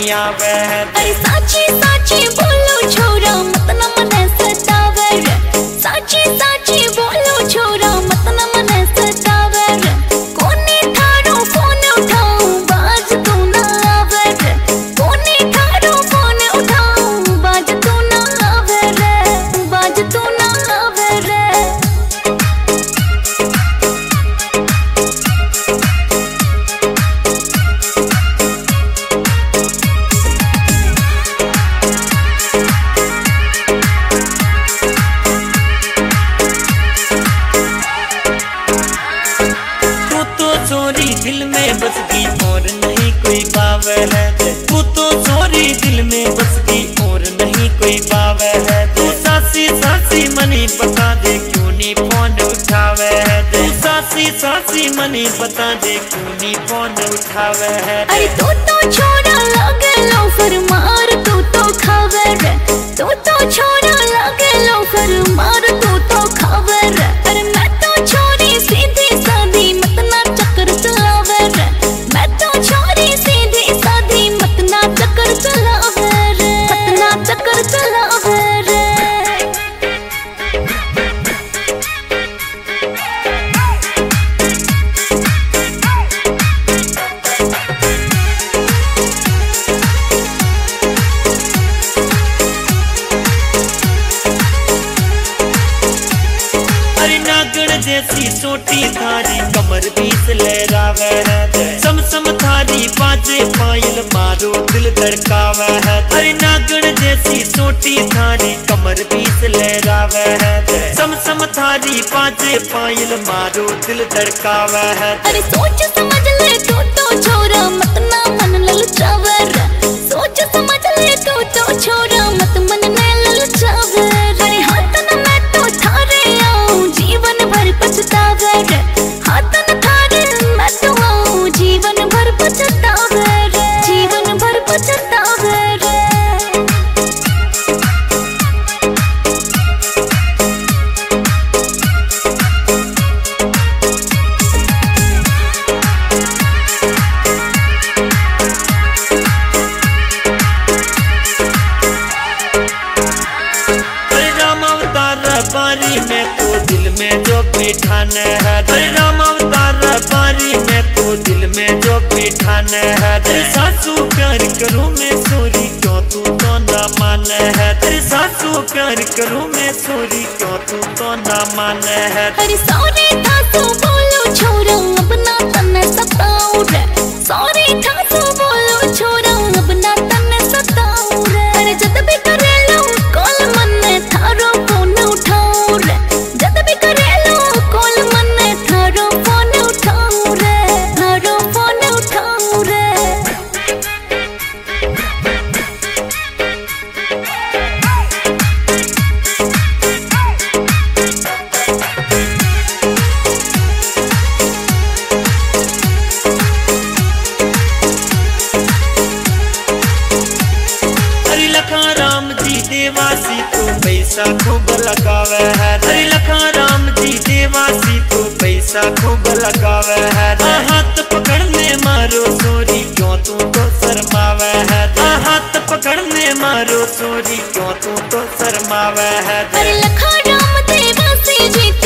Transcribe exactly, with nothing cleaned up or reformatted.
आवे है। अरे साची साची बोलो छोरा मत न मने सतावे रे, साची साची बोलो छोरा मत न मने सतावे रे। कोने थारो फोन उठाऊं बाज तू ना आवे रे, कोने थारो फोन उठाऊं बाज तू ना आवे रे, बाज तू ना आवे रे। चोरी दिल में बस गई और नहीं कोई पावे है, तू तो चोरी दिल में बस गई और नहीं कोई पावे है। तू सासी सासी मनी बता दे क्यों नहीं फोन उठावे है, तू सासी सासी मनी बता दे क्यों नहीं फोन उठावे है। अरे तू तो छोरा लागे लो फिर मार तू तो खावे रे, तू तो छोरा लागे लो फिर मार तू तो खावे रे। अरे मैं तो छोरी सीधी सादी मत ना चक्कर चलावे रे, मैं तो छोरी सीधी सादी मत ना चक्कर चलावे रे, मत ना चक्कर चलावे रे। जैसी छोटी थारी कमर बीस लहरावे है, सम सम थारी बाजे पायल मारो दिल धड़कावे है। अरे नागण जैसी छोटी थारी कमर बीस लहरावे है, सम सम थारी बाजे पायल मारो दिल धड़कावे है। अरे सोच समझ ले तू तो छोरा मत ना मन ललचावे रे, सोच समझ ले तू तो छोरा मत मन ने ललचावे रे। अरे हाथ न मैं तो थारे आऊं जीवन भर पछतावे रे, हाथ न थारे मैं तो आऊं जीवन भर पछतावे रे, जीवन भर पछतावे रे। बारी में तो दिल में जो बिठाने है, राम अवतार बारी में तो दिल में जो बिठाने है। तेरे सासू प्यार करूं मैं सोरी क्यों तू तो ना माने है, तेरे सासू प्यार करूं मैं सोरी क्यों तू तो ना माने है। अरे सॉरी सासू बोलो छोरा अपना तन सताऊं रे, सॉरी सासू बोलो छोरा अपना तन सताऊं रे। अरे जब भी करे लो कॉल मन थारो फोन उठाऊं रे, जब भी करे लो कॉल मन थारो फोन उठाऊं रे, थारो फोन उठाऊं रे। देवासी तो पैसा खूब लगावे है, हरी लखा राम जी देवासी तो पैसा खूब लगावे है। हाथ पकड़ने मारो सोरी क्यों तू तो शर्मावे है, हाथ पकड़ने मारो सोरी क्यों तू तो शर्मावे है। हरी लखा राम देवासी जी